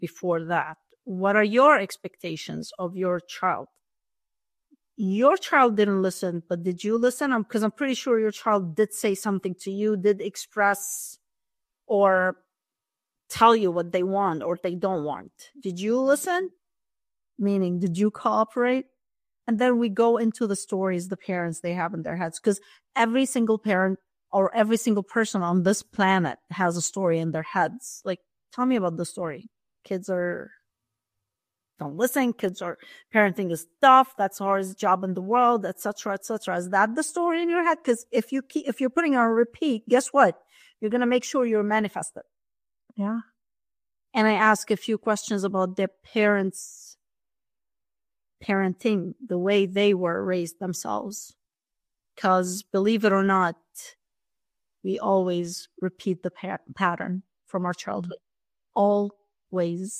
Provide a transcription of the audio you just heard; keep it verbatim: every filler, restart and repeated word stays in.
before that. What are your expectations of your child? Your child didn't listen, but did you listen? Because I'm pretty sure your child did say something to you, did express or tell you what they want or they don't want. Did you listen? Meaning, did you cooperate? And then we go into the stories the parents they have in their heads, because every single parent or every single person on this planet has a story in their heads. Like, tell me about the story. Kids are don't listen. Kids are parenting is tough. That's the hardest job in the world, et cetera, et cetera. Is that the story in your head? Because if you keep, if you're putting it on repeat, guess what? You're gonna make sure you're manifested. Yeah. And I ask a few questions about their parents' parenting, the way they were raised themselves. Because believe it or not, we always repeat the pa- pattern from our childhood. Always.